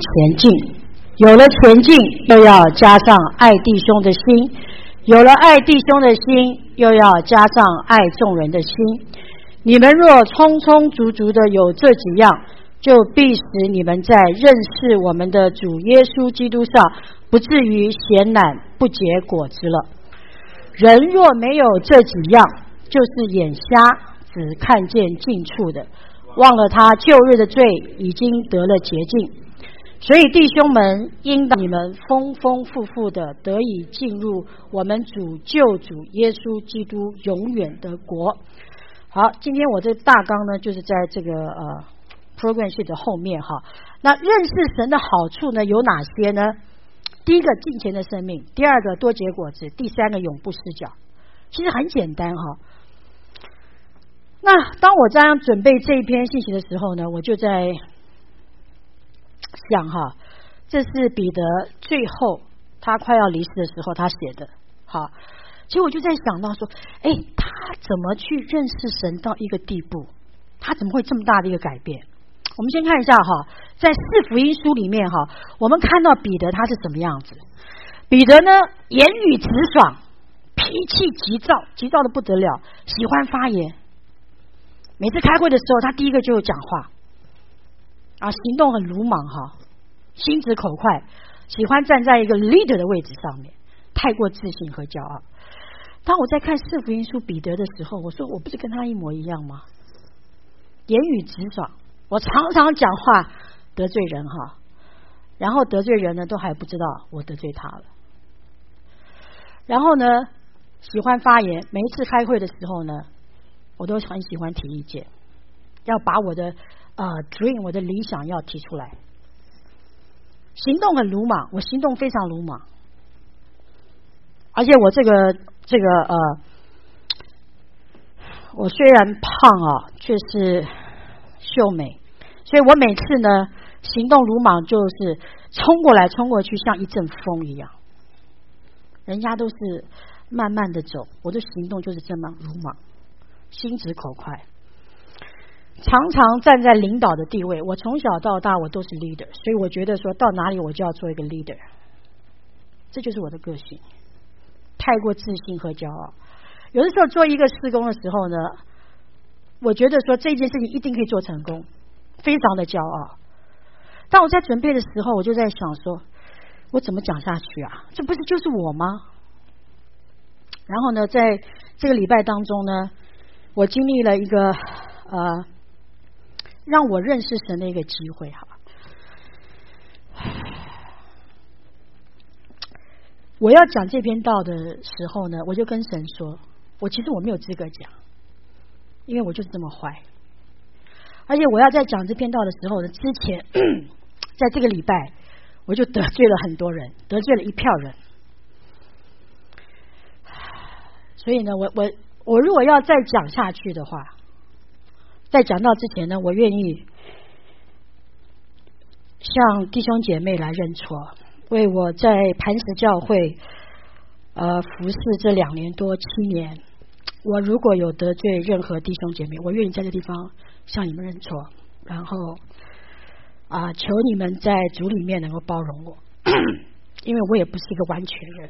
前进。有了前进，又要加上爱弟兄的心；有了爱弟兄的心，又要加上爱众人的心。你们若充充足足的有这几样，就必使你们在认识我们的主耶稣基督上，不至于闲懒不结果子了。人若没有这几样，就是眼瞎，只看见近处的，忘了他旧日的罪已经得了洁净。所以弟兄们，应当你们丰丰富富的得以进入我们主救主耶稣基督永远的国。好，今天我这大纲呢，就是在这个program sheet 的后面哈。那认识神的好处呢有哪些呢？第一个，敬虔的生命；第二个，多结果子；第三个，永不失脚。其实很简单哈。那当我这样准备这一篇信息的时候呢，我就在想哈，这是彼得最后他快要离世的时候他写的。好，其实我就在想到说，他怎么去认识神到一个地步？他怎么会这么大的一个改变？我们先看一下哈，在四福音书里面哈，我们看到彼得他是什么样子？彼得呢，言语直爽，脾气急躁，急躁的不得了，喜欢发言。每次开会的时候，他第一个就讲话。行动很鲁莽哈，心直口快，喜欢站在一个 leader 的位置上面，太过自信和骄傲。当我在看四福音书彼得的时候，我说我不是跟他一模一样吗？言语直爽，我常常讲话得罪人哈，然后得罪人呢都还不知道我得罪他了。然后呢，喜欢发言，每一次开会的时候呢，我都很喜欢提意见，要把我的dream 我的理想要提出来。行动很鲁莽，我行动非常鲁莽，而且我这个我虽然胖却是秀美，所以我每次呢行动鲁莽，就是冲过来冲过去，像一阵风一样。人家都是慢慢的走，我的行动就是这么鲁莽，心直口快，常常站在领导的地位。我从小到大我都是 leader， 所以我觉得说到哪里我就要做一个 leader， 这就是我的个性，太过自信和骄傲。有的时候做一个事工的时候呢，我觉得说这件事情一定可以做成功，非常的骄傲。当我在准备的时候，我就在想说，我怎么讲下去啊？这不是就是我吗？然后呢，在这个礼拜当中呢，我经历了一个让我认识神的一个机会哈。我要讲这篇道的时候呢，我就跟神说，我其实我没有资格讲，因为我就是这么坏。而且我要在讲这篇道的时候呢，之前在这个礼拜我就得罪了很多人，得罪了一票人。所以呢，我如果要再讲下去的话，在讲到之前呢，我愿意向弟兄姐妹来认错，为我在磐石教会服侍这2年多7年，我如果有得罪任何弟兄姐妹，我愿意在这地方向你们认错，然后求你们在主里面能够包容我，因为我也不是一个完全人，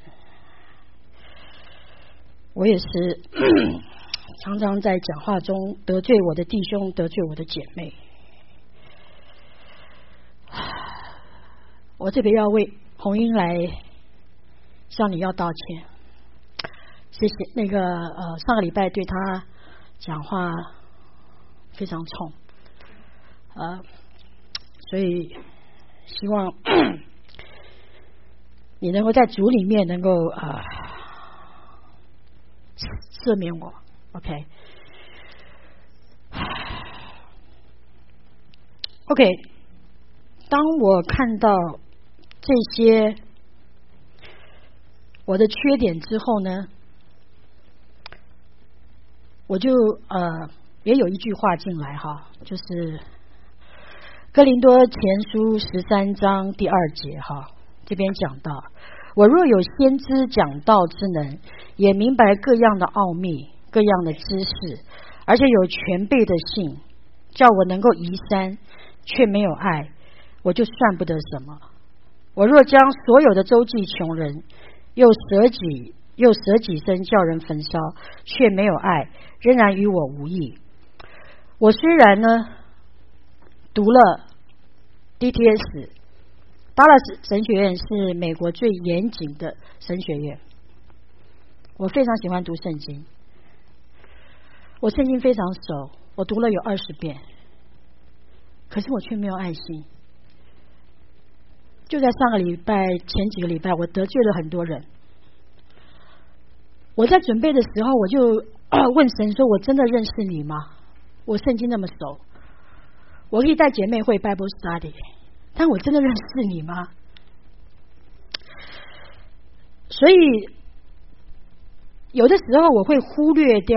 我也是常常在讲话中得罪我的弟兄，得罪我的姐妹。我这边要为红英来向你要道歉，谢谢。那个上个礼拜对他讲话非常冲，所以希望你能够在主里面能够赦免我。OK， 当我看到这些我的缺点之后呢，我就也有一句话进来哈，就是哥林多前书13章第2节哈，这边讲到，我若有先知讲道之能，也明白各样的奥秘，各样的知识，而且有全备的信，叫我能够移山，却没有爱， 我就算不得什么。我若将所有的周济穷人，又舍己身叫人焚烧，却没有爱，仍然与我无益。我虽然呢读了 DTS， 达拉斯神学院是美国最严谨的神学院，我非常喜欢读圣经，我圣经非常熟，我读了有20遍，可是我却没有爱心。就在上个礼拜前几个礼拜，我得罪了很多人。我在准备的时候，我就问神说，我真的认识你吗？我圣经那么熟，我可以带姐妹会 Bible Study， 但我真的认识你吗？所以有的时候我会忽略掉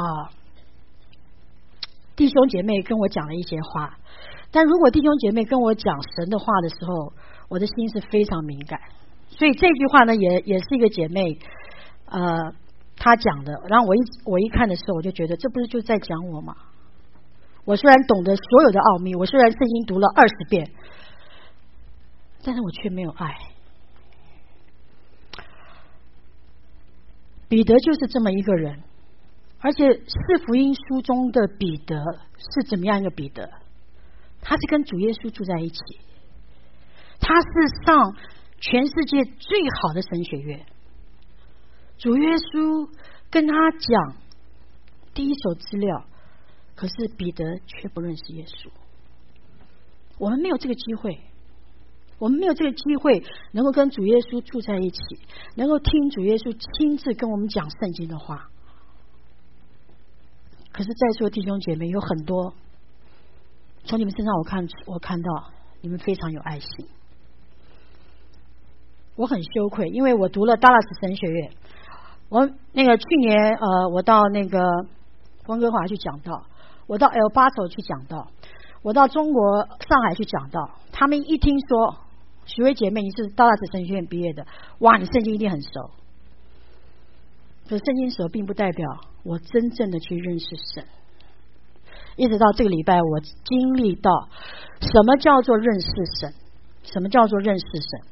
弟兄姐妹跟我讲的一些话，但如果弟兄姐妹跟我讲神的话的时候，我的心是非常敏感。所以这句话呢，也是一个姐妹她讲的，然后我一看的时候，我就觉得这不是就在讲我吗？我虽然懂得所有的奥秘，我虽然圣经读了20遍，但是我却没有爱。彼得就是这么一个人，而且四福音书中的彼得是怎么样一个彼得？他是跟主耶稣住在一起，他是上全世界最好的神学院，主耶稣跟他讲第一手资料，可是彼得却不认识耶稣。我们没有这个机会，我们没有这个机会能够跟主耶稣住在一起，能够听主耶稣亲自跟我们讲圣经的话。可是在座弟兄姐妹有很多，从你们身上我看到你们非常有爱心。我很羞愧，因为我读了达拉斯神学院，我那个去年我到那个温哥华去讲道，我到 El Paso 去讲道，我到中国上海去讲道。他们一听说许薇姐妹你是达拉斯神学院毕业的，哇，你圣经一定很熟。可是圣经熟并不代表我真正的去认识神。一直到这个礼拜，我经历到什么叫做认识神，什么叫做认识神。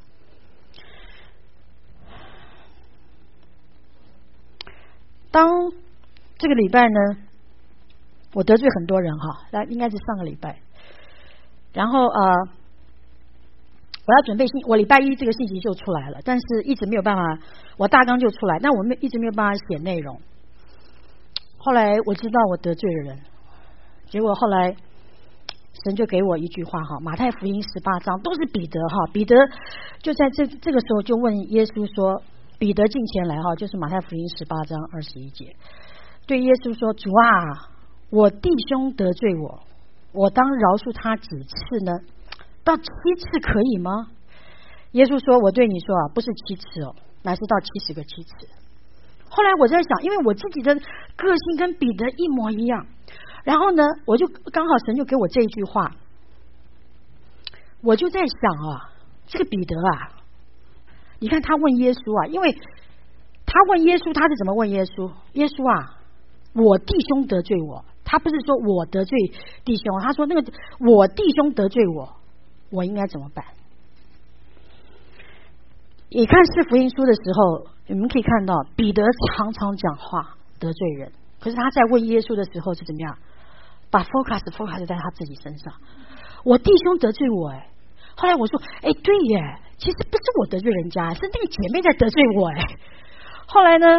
当这个礼拜呢，我得罪很多人哈，那应该是上个礼拜。然后我要准备我礼拜一这个信息就出来了，但是一直没有办法，我大纲就出来，但我们一直没有办法写内容。后来我知道我得罪了人，结果后来神就给我一句话哈，马太福音18章都是彼得哈，彼得就在这个时候就问耶稣说，彼得进前来哈，就是马太福音18章21节，对耶稣说，主啊，我弟兄得罪我当饶恕他几次呢？到7次可以吗？耶稣说，我对你说不是7次哦，乃是到70个7次。后来我在想，因为我自己的个性跟彼得一模一样，然后呢我就刚好神就给我这一句话，我就在想这个彼得你看他问耶稣因为他问耶稣，他是怎么问耶稣？耶稣我弟兄得罪我，他不是说我得罪弟兄，他说那个我弟兄得罪我应该怎么办？你看四福音书的时候，你们可以看到彼得常常讲话得罪人，可是他在问耶稣的时候是怎么样？把 focus 在他自己身上。我弟兄得罪我后来我说对耶，其实不是我得罪人家，是那个姐妹在得罪我后来呢，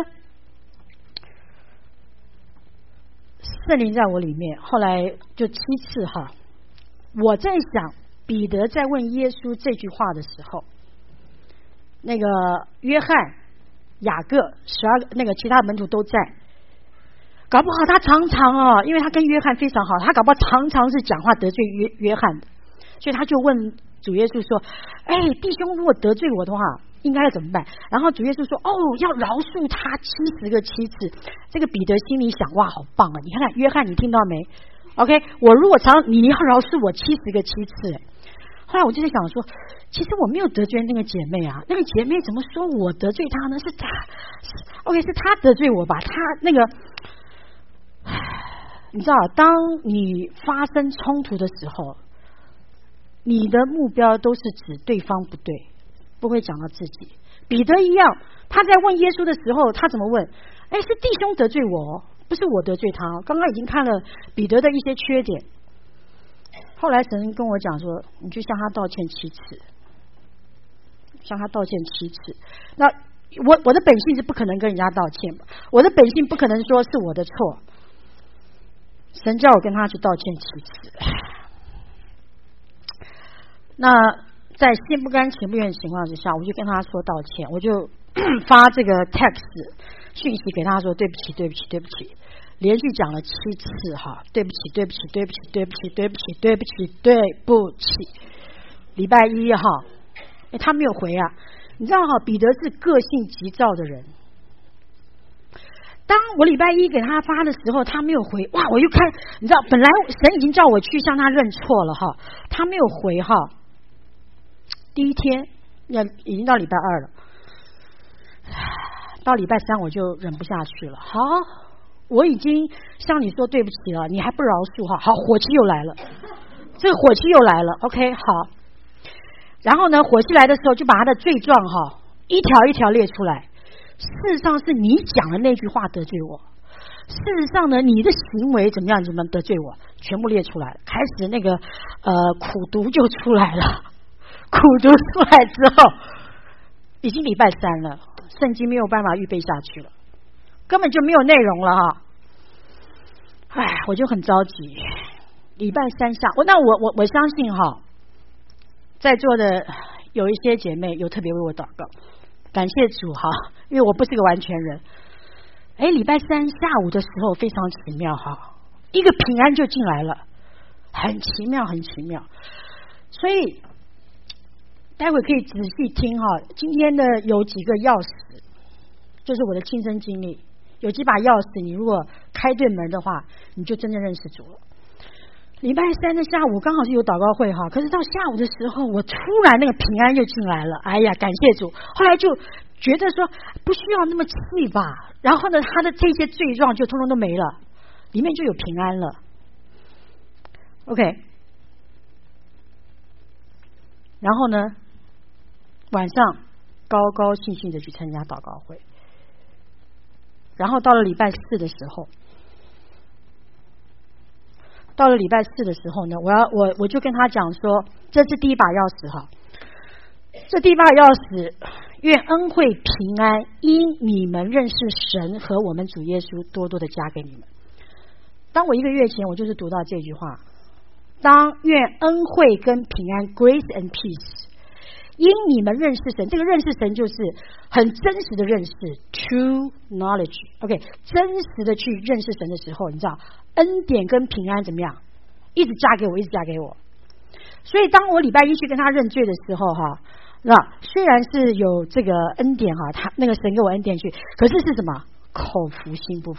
圣灵在我里面，后来就7次我在想彼得在问耶稣这句话的时候，那个约翰、雅各12个那个其他门徒都在，搞不好他常常因为他跟约翰非常好，他搞不好常常是讲话得罪约翰的，所以他就问主耶稣说，弟兄如果得罪我的话应该要怎么办？然后主耶稣说，要饶恕他70个7次。这个彼得心里想，哇，好棒你看看约翰，你听到没 ？OK， 我如果你要饶恕我70个7次后来我就在想说，其实我没有得罪那个姐妹那个姐妹怎么说我得罪她呢？是她 OK， 是她得罪我吧？她那个，你知道，当你发生冲突的时候， 你的目标都是指对方不对，不会讲到自己。彼得一样，他在问耶稣的时候，他怎么问？哎，是弟兄得罪我，不是我得罪他。刚刚已经看了彼得的一些缺点，后来神跟我讲说，你就向他道歉7次，向他道歉7次。那我的本性是不可能跟人家道歉，我的本性不可能说是我的错。神叫我跟他去道歉7次。那在心不甘情不愿的情况之下，我就跟他说道歉，我就发这个 text 讯息给他说对不起对不起对不起，连续讲了7次哈，对不起对不起对不起对不起对不起对不起对不起。礼拜一哈，他没有回啊。你知道哈，彼得是个性急躁的人。当我礼拜一给他发的时候，他没有回，哇！我又看，你知道，本来神已经叫我去向他认错了哈，他没有回哈。第一天，已经到礼拜2了，到礼拜3我就忍不下去了。好，我已经向你说对不起了，你还不饶恕哈，好，火气又来了，这个火气又来了。OK， 好。然后呢，火气来的时候，就把他的罪状哈一条一条列出来。事实上是你讲的那句话得罪我，事实上呢，你的行为怎么样得罪我，全部列出来。开始那个苦读就出来了，苦读出来之后，已经礼拜3了，圣经没有办法预备下去了，根本就没有内容了哈。哎，我就很着急。礼拜3下，我相信哈，在座的有一些姐妹有特别为我祷告。感谢主哈，因为我不是个完全人。哎，礼拜3下午的时候非常奇妙哈，一个平安就进来了，很奇妙很奇妙。所以待会可以仔细听哈，今天的有几个钥匙，就是我的亲身经历。有几把钥匙，你如果开对门的话，你就真正认识主了。礼拜3的下午刚好是有祷告会哈，可是到下午的时候，我突然那个平安就进来了，哎呀，感谢主！后来就觉得说不需要那么气吧，然后呢，他的这些罪状就通通都没了，里面就有平安了。OK， 然后呢，晚上高高兴兴的去参加祷告会，然后到了礼拜4的时候。到了礼拜4的时候呢，我就跟他讲说，这是第一把钥匙哈，这第一把钥匙，愿恩惠平安因你们认识神和我们主耶稣多多的加给你们。当我1个月前我就是读到这句话，当愿恩惠跟平安 grace and peace 因你们认识神，这个认识神就是很真实的认识 true knowledge OK， 真实的去认识神的时候，你知道恩典跟平安怎么样一直加给我一直加给我。所以当我礼拜1去跟他认罪的时候哈，那虽然是有这个恩典哈，他那个神给我恩典去，可是是什么口服心不服，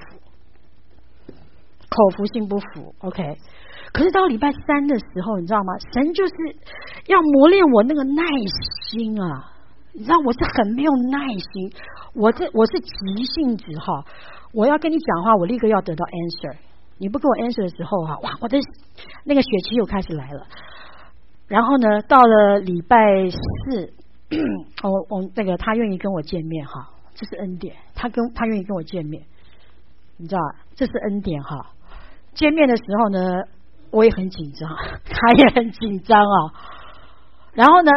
口服心不服 OK。可是到礼拜3的时候，你知道吗？神就是要磨练我那个耐心啊！你知道我是很没有耐心，我是急性子哈。我要跟你讲话，我立刻要得到 answer。你不给我 answer 的时候哈，哇，我的那个血气又开始来了。然后呢，到了礼拜4，我那个他愿意跟我见面哈，这是恩典。他愿意跟我见面，你知道这是恩典哈。见面的时候呢，我也很紧张，他也很紧张啊。然后呢，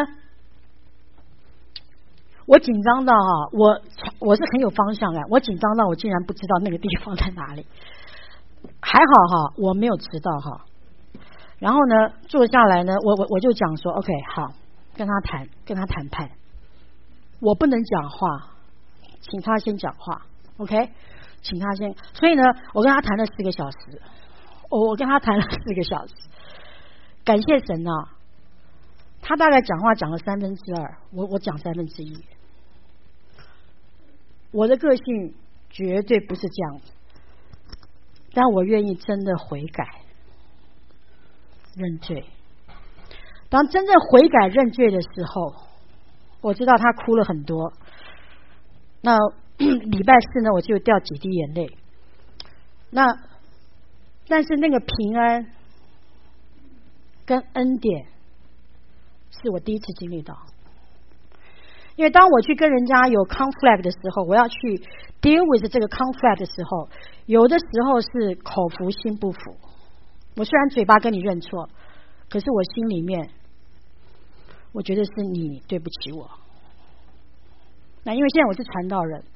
我紧张到我是很有方向感，我紧张到我竟然不知道那个地方在哪里。还好哈，我没有迟到哈。然后呢，坐下来呢，我就讲说 OK 好，跟他谈判，我不能讲话，请他先讲话 OK， 请他先。所以呢，我跟他谈了4个小时。我跟他谈了4个小时，感谢神啊！他大概讲话讲了2/3，我讲1/3。我的个性绝对不是这样子，但我愿意真的悔改、认罪。当真正悔改认罪的时候，我知道他哭了很多。那礼拜4呢，我就掉几滴眼泪。但是那个平安跟恩典是我第一次经历到。因为当我去跟人家有 conflict 的时候，我要去 deal with 这个 conflict 的时候，有的时候是口服心不服。我虽然嘴巴跟你认错，可是我心里面我觉得是你对不起我。那因为现在我是传道人，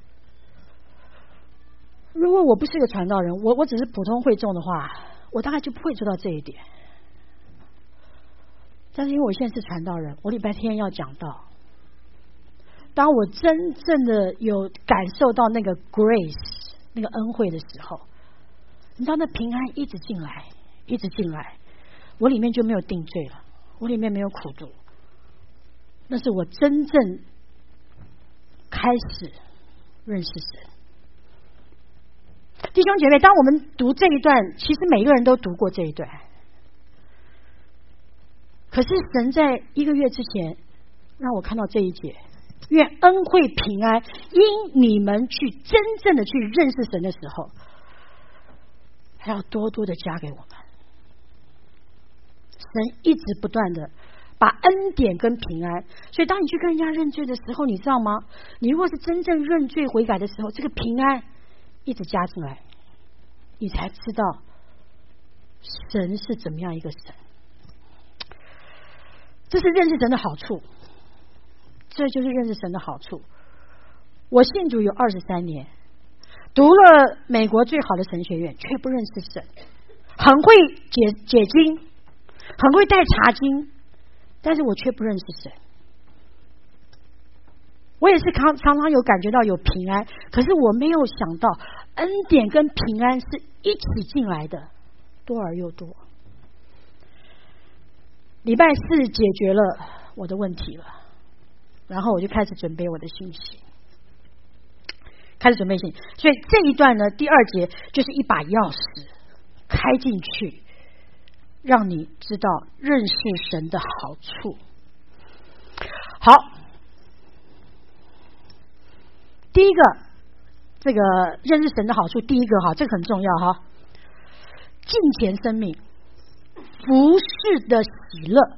如果我不是个传道人，我只是普通会众的话，我大概就不会做到这一点。但是因为我现在是传道人，我礼拜天要讲道，当我真正的有感受到那个 grace 那个恩惠的时候，你知道那平安一直进来一直进来，我里面就没有定罪了，我里面没有苦毒，那是我真正开始认识神。弟兄姐妹，当我们读这一段，其实每个人都读过这一段，可是神在1个月之前让我看到这一节，愿恩惠平安因你们去真正的去认识神的时候，还要多多的加给我们。神一直不断的把恩典跟平安，所以当你去跟人家认罪的时候，你知道吗？你如果是真正认罪悔改的时候，这个平安一直加进来，你才知道神是怎么样一个神。这是认识神的好处，这就是认识神的好处。我信主有23年，读了美国最好的神学院，却不认识神，很会解经，很会带查经，但是我却不认识神。我也是常常有感觉到有平安，可是我没有想到恩典跟平安是一起进来的，多而又多。礼拜4解决了我的问题了，然后我就开始准备我的信息，开始准备信息。所以这一段呢，第2节就是一把钥匙开进去，让你知道认识神的好处。好，第一个，这个认识神的好处，第一个哈，这个很重要哈，敬虔生命，服事的喜乐，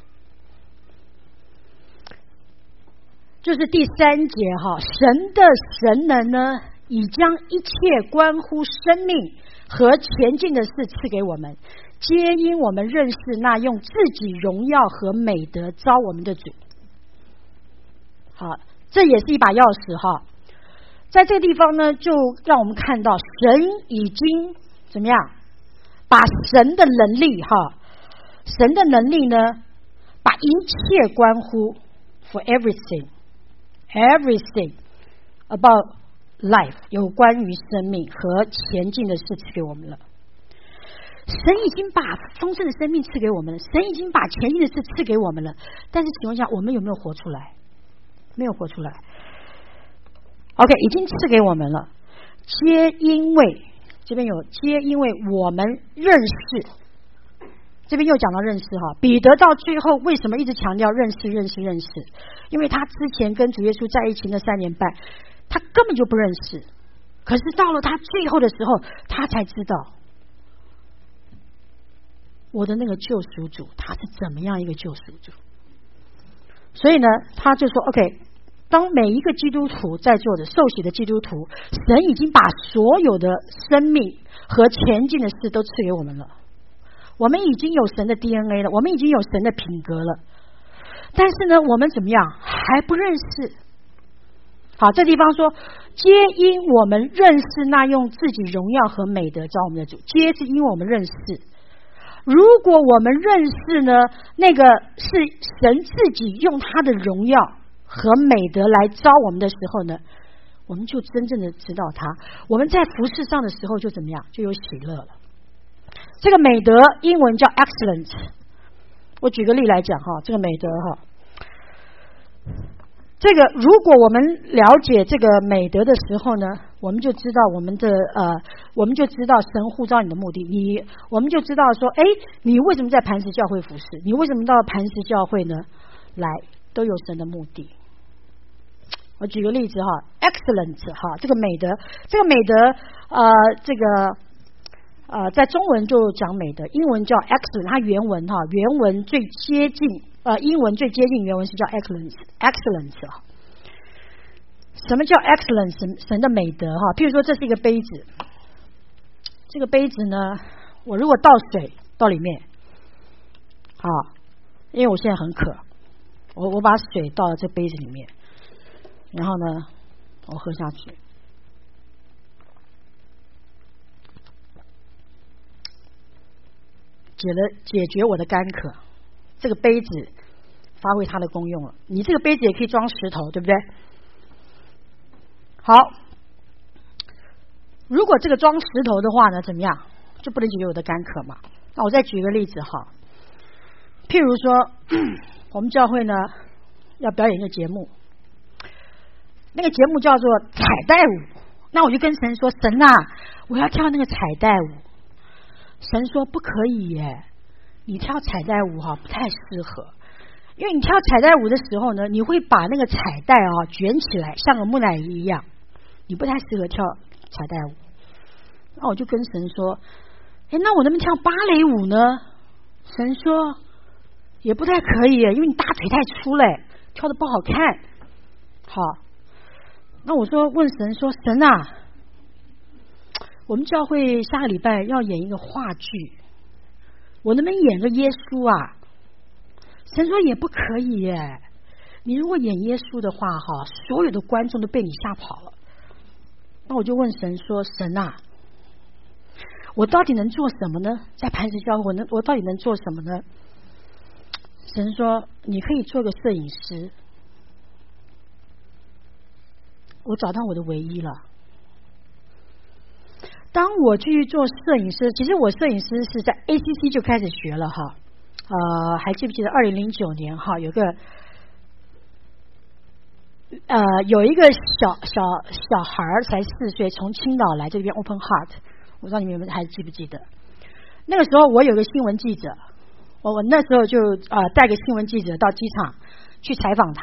就是第3节哈，神的神能呢，已将一切关乎生命和前进的事赐给我们，皆因我们认识那用自己荣耀和美德招我们的主。好，这也是一把钥匙哈。在这个地方呢，就让我们看到神已经怎么样，把神的能力哈，神的能力呢，把一切关乎 for everything about life 有关于生命和前进的事赐给我们了。神已经把丰盛的生命赐给我们了，神已经把前进的事赐给我们了，但是请问一下，我们有没有活出来？没有活出来。OK， 已经赐给我们了，皆因为这边有皆因为我们认识，这边又讲到认识哈。彼得到最后为什么一直强调认识？因为他之前跟主耶稣在一起那3年半，他根本就不认识，可是到了他最后的时候，他才知道我的那个救赎主他是怎么样一个救赎主。所以呢，他就说 OK， 当每一个基督徒在座的受洗的基督徒，神已经把所有的生命和前进的事都赐给我们了，我们已经有神的 DNA 了，我们已经有神的品格了，但是呢，我们怎么样还不认识。好，这地方说皆因我们认识那用自己荣耀和美德招我们的主，皆是因为我们认识。如果我们认识呢，那个是神自己用他的荣耀和美德来招我们的时候呢，我们就真正的知道他，我们在服事上的时候就怎么样，就有喜乐了。这个美德英文叫 excellent， 我举个例来讲哈，这个美德哈，这个如果我们了解这个美德的时候呢，我们就知道我们就知道神呼召你的目的，我们就知道说，哎，你为什么在磐石教会服事？你为什么到磐石教会呢？来，都有神的目的。我举个例子哈 ，excellent 哈，这个美德，在中文就讲美德，英文叫 excellent， 它原文最接近英文最接近原文是叫 excellence 啊。什么叫 excellence？ 神的美德哈。譬如说这是一个杯子，这个杯子呢，我如果倒水到里面，好，因为我现在很渴，我把水倒到这杯子里面，然后呢，我喝下去。解决我的干渴，这个杯子发挥它的功用了。你这个杯子也可以装石头，对不对？好，如果这个装石头的话呢，怎么样？就不能解决我的干渴嘛。那我再举个例子哈，譬如说，我们教会呢要表演一个节目，那个节目叫做彩带舞。那我就跟神说：“神啊，我要跳那个彩带舞。”神说不可以耶，你跳彩带舞哈不太适合，因为你跳彩带舞的时候呢，你会把那个彩带啊卷起来，像个木乃伊一样，你不太适合跳彩带舞。那我就跟神说，那我能不能跳芭蕾舞呢？神说也不太可以耶，因为你大腿太粗嘞，跳得不好看。好，那我说问神说，神啊，我们教会下个礼拜要演一个话剧，我能不能演个耶稣啊？神说也不可以耶，你如果演耶稣的话哈，所有的观众都被你吓跑了。那我就问神说，神啊，我到底能做什么呢？在磐石教会我到底能做什么呢？神说你可以做个摄影师。我找到我的唯一了。当我去做摄影师，其实我摄影师是在 ACC 就开始学了哈。还记不记得2009年哈，有一个小孩才4岁，从青岛来这边 Open Heart， 我不知道你们还记不记得？那个时候我有个新闻记者，我那时候就带个新闻记者到机场去采访他。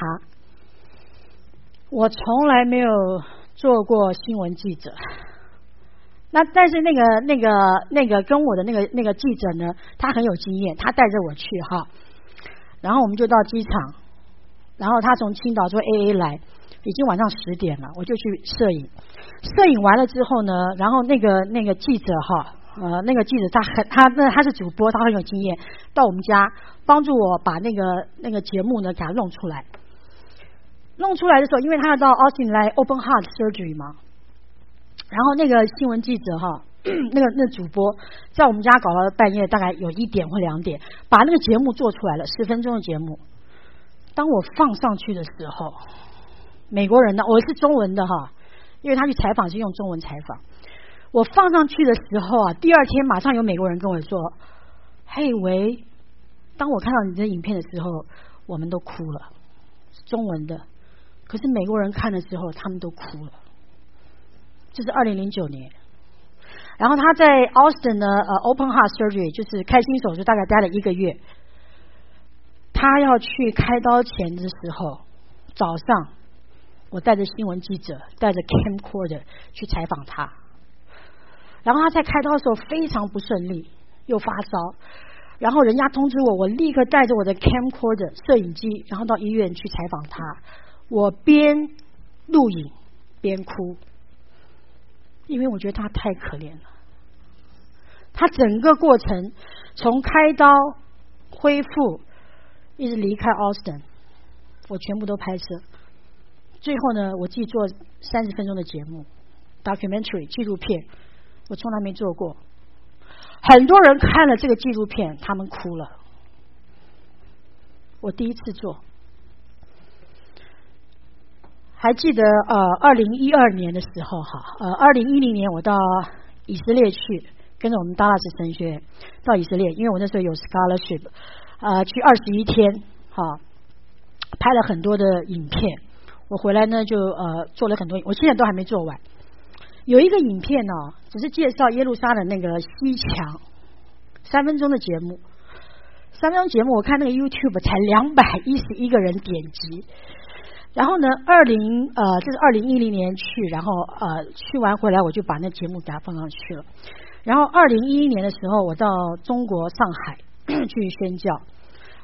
我从来没有做过新闻记者。那但是那个跟我的那个记者呢，他很有经验，他带着我去哈，然后我们就到机场，然后他从青岛坐 AA 来，已经晚上10点了，我就去摄影。摄影完了之后呢，然后那个记者哈，那个记者他是主播，他很有经验，到我们家帮助我把那个节目呢给他弄出来。弄出来的时候，因为他要到 Austin 来 Open Heart Surgery 嘛。然后那个新闻记者哈，那主播在我们家搞到半夜，大概有1点或2点，把那个节目做出来了，10分钟的节目。当我放上去的时候，美国人呢，我是中文的哈，因为他去采访是用中文采访。我放上去的时候啊，第2天马上有美国人跟我说：“嘿喂，当我看到你的影片的时候，我们都哭了。”是中文的，可是美国人看了之后，他们都哭了。这是2009年，然后他在 Austin 呢，Open Heart Surgery 就是开心手术，大概待了1个月。他要去开刀前的时候，早上我带着新闻记者，带着 camcorder 去采访他。然后他在开刀的时候非常不顺利，又发烧，然后人家通知我，我立刻带着我的 camcorder 摄影机，然后到医院去采访他。我边录影边哭。因为我觉得他太可怜了，他整个过程从开刀恢复一直离开 Austin， 我全部都拍摄。最后呢，我自己做30分钟的节目 documentary 纪录片，我从来没做过。很多人看了这个纪录片，他们哭了。我第一次做。还记得2012年的时候哈，2010年我到以色列去，跟着我们达拉斯神学院到以色列，因为我那时候有 scholarship，去21天哈，拍了很多的影片。我回来呢就做了很多，我现在都还没做完。有一个影片呢，只是介绍耶路撒冷那个西墙，3分钟的节目，3分钟节目，我看那个 YouTube 才211个人点击。然后呢，这是2010年去，然后去完回来我就把那节目给它放上去了。然后2011年的时候，我到中国上海去宣教，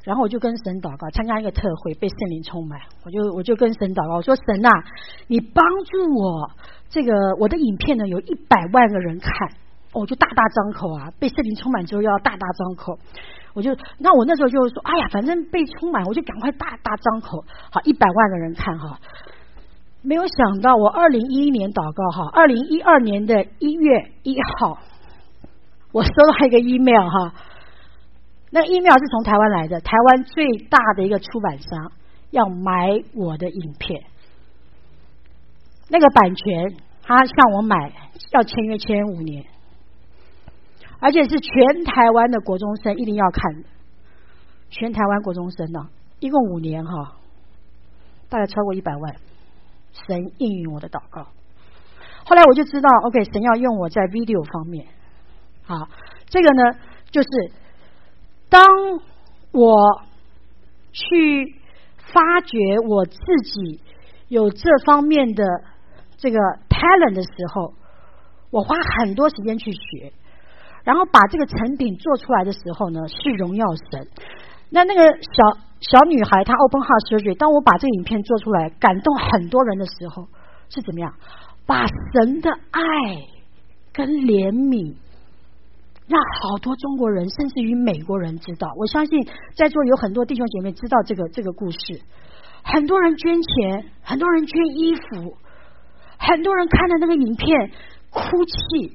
然后我就跟神祷告，参加一个特会，被圣灵充满，我就跟神祷告，我说神啊，你帮助我，这个我的影片呢有100万个人看，我就大大张口啊，被圣灵充满之后要大大张口，那我那时候就说，哎呀，反正被充满，我就赶快大大张口，好，100万个人看哈。没有想到我2011年祷告哈，2012年的1月1号，我收到一个 email 哈。那 email 是从台湾来的，台湾最大的一个出版商要买我的影片，那个版权他向我买，要签约签5年，而且是全台湾的国中生一定要看的，全台湾国中生呢，一共5年哈，大概超过100万，神应允我的祷告。后来我就知道 OK 神要用我在 video 方面，好，这个呢就是当我去发掘我自己有这方面的这个 talent 的时候，我花很多时间去学，然后把这个成品做出来的时候呢，是荣耀神。那个小女孩她 open heart surgery， 当我把这个影片做出来感动很多人的时候，是怎么样把神的爱跟怜悯让好多中国人甚至于美国人知道。我相信在座有很多弟兄姐妹知道这个故事，很多人捐钱，很多人捐衣服，很多人看了那个影片哭泣。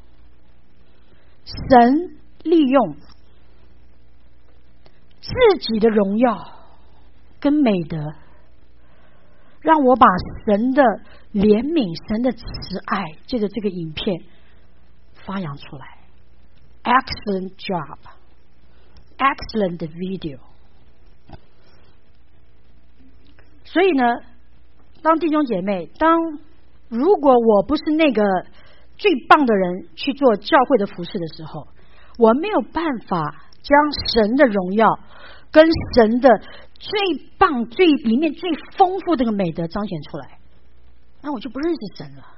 神利用自己的荣耀跟美德，让我把神的怜悯、神的慈爱借着这个影片发扬出来。Excellent job, excellent video。 所以呢，当弟兄姐妹，如果我不是那个最棒的人去做教会的服事的时候，我没有办法将神的荣耀跟神的最棒、里面最丰富的美德彰显出来，那我就不认识神了。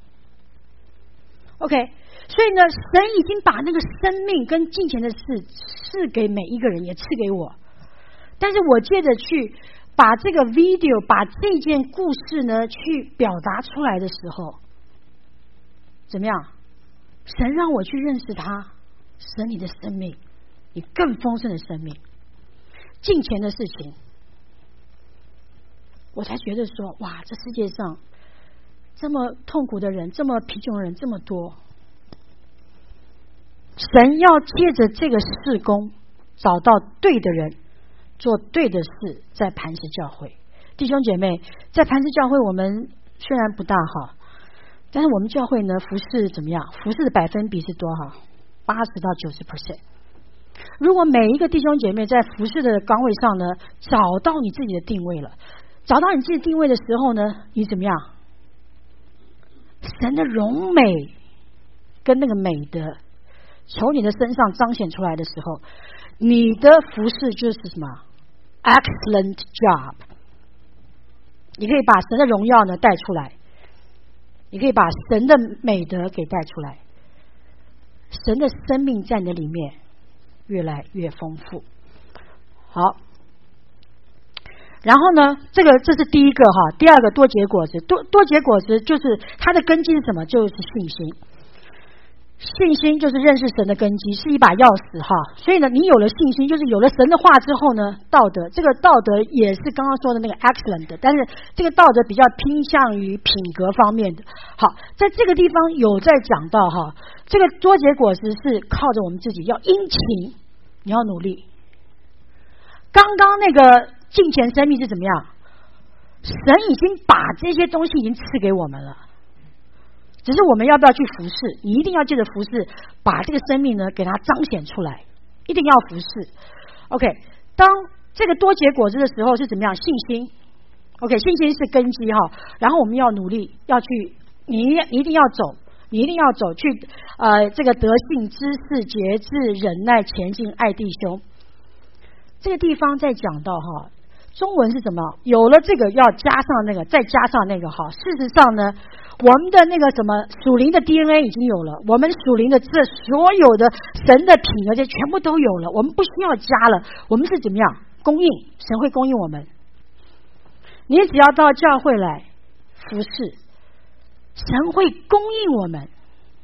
OK， 所以呢，神已经把那个生命跟金钱的事赐给每一个人，也赐给我，但是我借着去把这个 video 把这件故事呢去表达出来的时候，怎么样？神让我去认识他，神你的生命，你更丰盛的生命。金钱的事情，我才觉得说，哇，这世界上这么痛苦的人，这么贫穷的人这么多，神要借着这个事工找到对的人，做对的事，在磐石教会。弟兄姐妹，在磐石教会我们虽然不大好，但是我们教会呢服事怎么样？服事的百分比是多少？80到90%。如果每一个弟兄姐妹在服事的岗位上呢，找到你自己的定位了，找到你自己的定位的时候呢，你怎么样？神的荣美跟那个美德从你的身上彰显出来的时候，你的服事就是什么 excellent job。 你可以把神的荣耀呢带出来，你可以把神的美德给带出来，神的生命在你的里面越来越丰富。好，然后呢，这是第一个哈。第二个多结果子，多结果子就是它的根基是什么？就是信心。信心就是认识神的根基，是一把钥匙哈。所以呢，你有了信心，就是有了神的话之后呢，道德，这个道德也是刚刚说的那个 excellent 的，但是这个道德比较偏向于品格方面的。好，在这个地方有在讲到哈，这个多结果子是靠着我们自己要殷勤，你要努力。刚刚那个金钱生命是怎么样？神已经把这些东西已经赐给我们了。只是我们要不要去服侍？你一定要借着服侍，把这个生命呢给它彰显出来，一定要服侍。OK， 当这个多结果子的时候是怎么样？信心。OK， 信心是根基哈。然后我们要努力，要去，你一定要走，你一定要走去这个德性、知识、节制、忍耐、前进、爱弟兄。这个地方在讲到哈， 中文是什么？有了这个要加上那个，再加上那个哈。事实上呢，我们的那个什么属灵的 DNA 已经有了，我们属灵的这所有的神的品格这全部都有了，我们不需要加了。我们是怎么样供应？神会供应我们。你只要到教会来服侍，神会供应我们。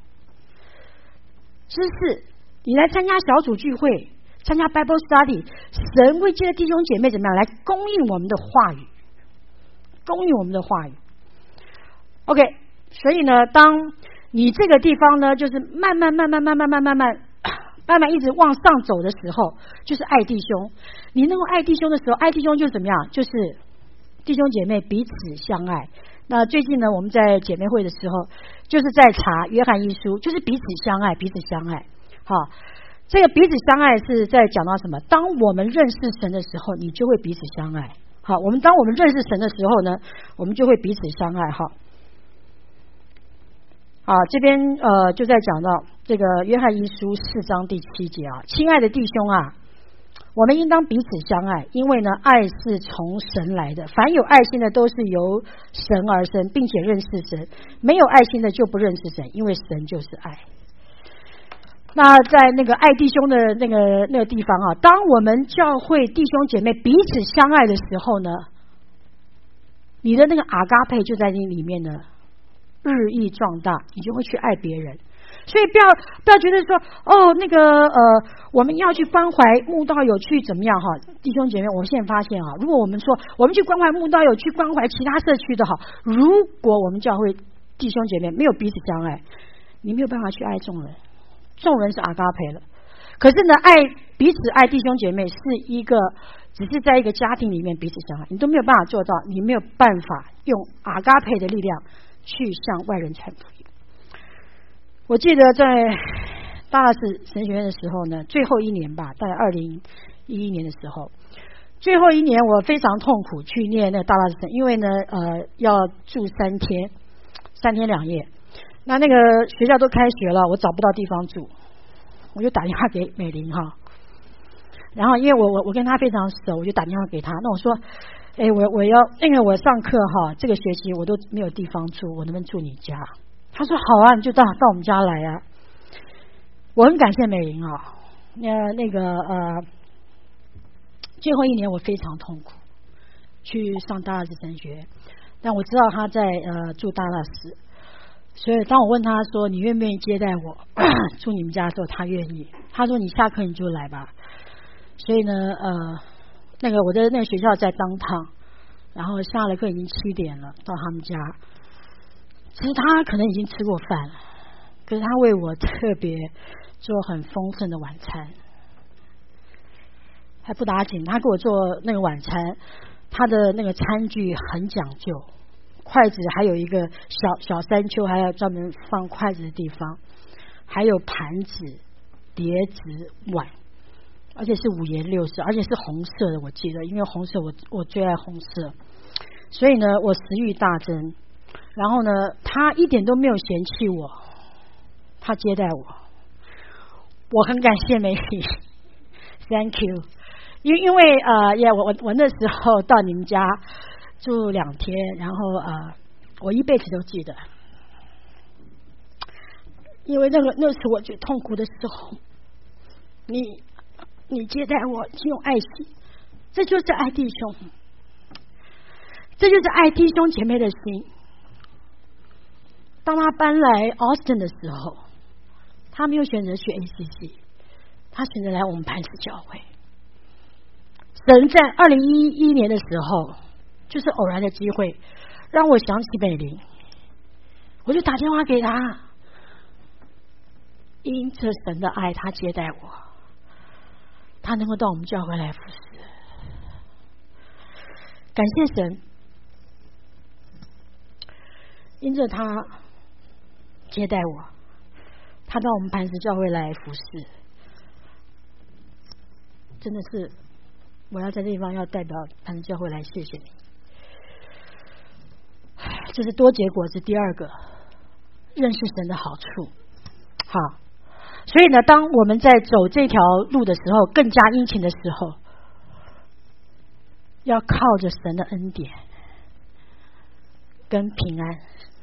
知识，你来参加小组聚会，参加 Bible Study， 神会借着弟兄姐妹怎么样来供应我们的话语，供应我们的话语。OK， 所以呢，当你这个地方呢，就是慢慢一直往上走的时候，就是爱弟兄。你能够爱弟兄的时候，爱弟兄就是怎么样？就是弟兄姐妹彼此相爱。那最近呢，我们在姐妹会的时候，就是在查约翰一书，就是彼此相爱，彼此相爱。好，这个彼此相爱是在讲到什么？当我们认识神的时候，你就会彼此相爱。好，当我们认识神的时候呢，我们就会彼此相爱。哈，啊，这边就在讲到这个约翰一书4章第7节啊，亲爱的弟兄啊，我们应当彼此相爱，因为呢，爱是从神来的。凡有爱心的，都是由神而生，并且认识神；没有爱心的，就不认识神，因为神就是爱。那在那个爱弟兄的那个地方啊，当我们教会弟兄姐妹彼此相爱的时候呢，你的那个阿嘎佩就在你里面呢，日益壮大，你就会去爱别人。所以不要觉得说我们要去关怀慕道友去怎么样哈，弟兄姐妹，我现在发现啊，如果我们说我们去关怀慕道友，去关怀其他社区的哈，如果我们教会弟兄姐妹没有彼此相爱，你没有办法去爱众人，众人是阿嘎培了。可是呢，彼此爱弟兄姐妹是一个只是在一个家庭里面彼此相爱，你都没有办法做到，你没有办法用阿嘎培的力量去向外人传福音。我记得在大拉士神学院的时候呢，最后一年吧，在2011年的时候，最后一年我非常痛苦去念那个大拉士神，因为呢要住3天2夜，那个学校都开学了，我找不到地方住，我就打电话给美玲哈，然后因为我跟她非常熟，我就打电话给她，那我说我要我上课哈，这个学期我都没有地方住，我能不能住你家？他说好啊，你就到我们家来啊。我很感谢美玲啊，最后一年我非常痛苦，去上大拉士神学，但我知道他在住大拉士，所以当我问他说你愿不愿意接待我住你们家的时候，他愿意。他说你下课你就来吧。所以呢我的那个学校在downtown，然后下了课已经7点了，到他们家。其实他可能已经吃过饭了，可是他为我特别做很丰盛的晚餐，还不打紧。他给我做那个晚餐，他的那个餐具很讲究，筷子还有一个小山丘，还要专门放筷子的地方，还有盘子、碟子、碗，而且是5颜6色，而且是红色的。我记得，因为红色我最爱红色，所以呢，我食欲大增。然后呢，他一点都没有嫌弃我，他接待我，我很感谢美丽 ，Thank you。因为我那时候到你们家住2天，然后我一辈子都记得，因为那是我最痛苦的时候，你接待我，用爱心，这就是爱弟兄，这就是爱弟兄姐妹的心。当他搬来 Austin 的时候，他没有选择去 ACC， 他选择来我们磐石教会。神在2011年的时候，就是偶然的机会，让我想起美玲，我就打电话给他，因着神的爱，他接待我，他能够到我们教会来服侍，感谢神，因着他接待我，他到我们磐石教会来服侍，真的是我要在这地方要代表磐石教会来谢谢你。这是多结果子第2个，认识神的好处。好，所以呢，当我们在走这条路的时候，更加殷勤的时候， 要靠着神的恩典跟平安。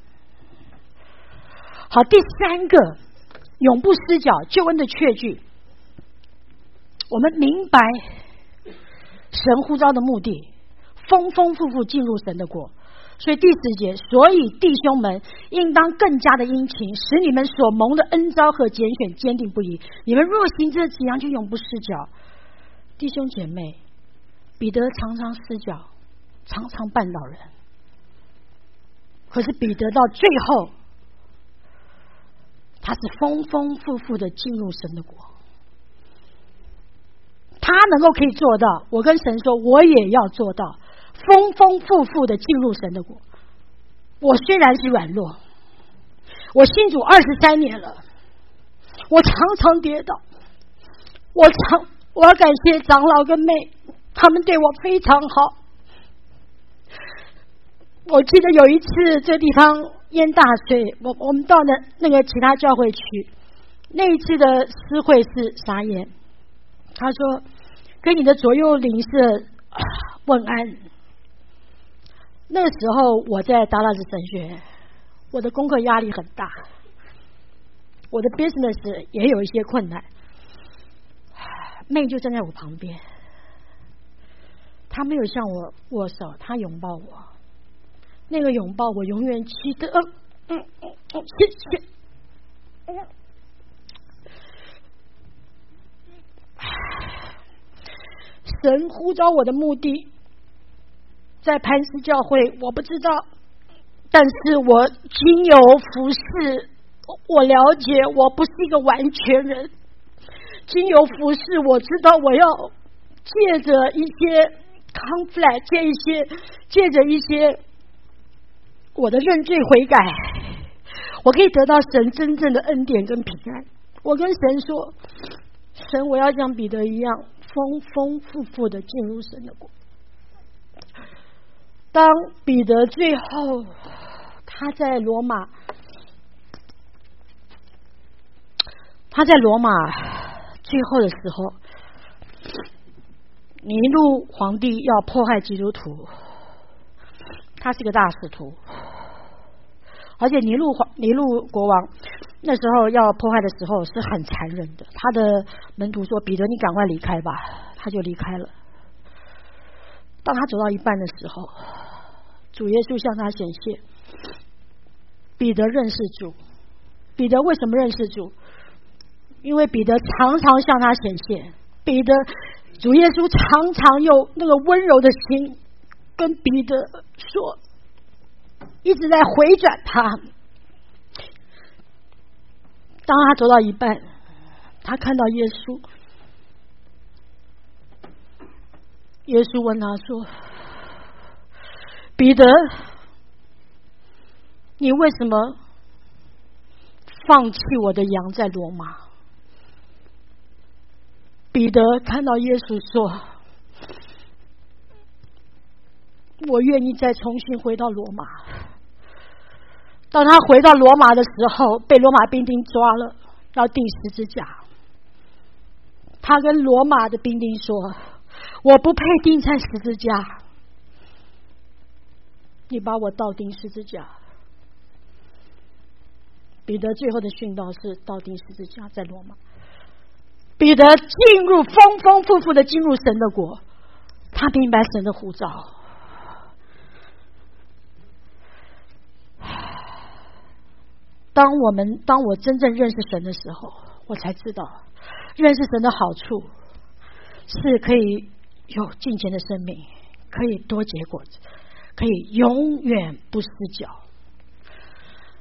好，第三个永不失脚救恩的确据，我们明白神呼召的目的，丰丰富富进入神的国。所以第10节，所以弟兄们应当更加的殷勤，使你们所蒙的恩召和拣选坚定不移。你们若行这几样，就永不失脚。弟兄姐妹，彼得常常失脚，常常绊倒人，可是彼得到最后，他是丰丰富富的进入神的国。他能够可以做到，我跟神说，我也要做到丰丰富富的进入神的国。我虽然是软弱，我信主23年了，我常常跌倒，我要感谢长老跟妹，他们对我非常好。我记得有一次这地方淹大水，我们到了那个其他教会去，那一次的司会是傻眼，他说跟你的左右邻舍问安。那个时候我在达拉斯神学，我的功课压力很大，我的 business 也有一些困难，妹就站在我旁边，她没有向我握手，她拥抱我，那个拥抱我永远记得。谢谢。神呼召我的目的在磐石教会我不知道，但是我经由服事，我了解我不是一个完全人，经由服事我知道我要借着一些 conflict， 借着一些我的认罪悔改，我可以得到神真正的恩典跟平安。我跟神说，神，我要像彼得一样丰丰富富的进入神的国。当彼得最后他在罗马最后的时候，尼禄皇帝要迫害基督徒，他是个大使徒，而且尼禄国王那时候要迫害的时候是很残忍的，他的门徒说，彼得你赶快离开吧，他就离开了。当他走到一半的时候，主耶稣向他显现，彼得认识主。彼得为什么认识主？因为彼得常常向他显现，主耶稣常常用那个温柔的心跟彼得说，一直在回转他。当他走到一半，他看到耶稣，耶稣问他说，彼得，你为什么放弃我的羊在罗马？彼得看到耶稣说，我愿意再重新回到罗马。当他回到罗马的时候，被罗马兵丁抓了，要钉十字架。他跟罗马的兵丁说，我不配钉在十字架，你把我倒钉十字架。彼得最后的殉道是倒钉十字架，在罗马。彼得进入丰丰富富的进入神的国，他明白神的呼召。当我真正认识神的时候，我才知道认识神的好处是可以有敬虔的生命，可以多结果子，可以永远不失脚。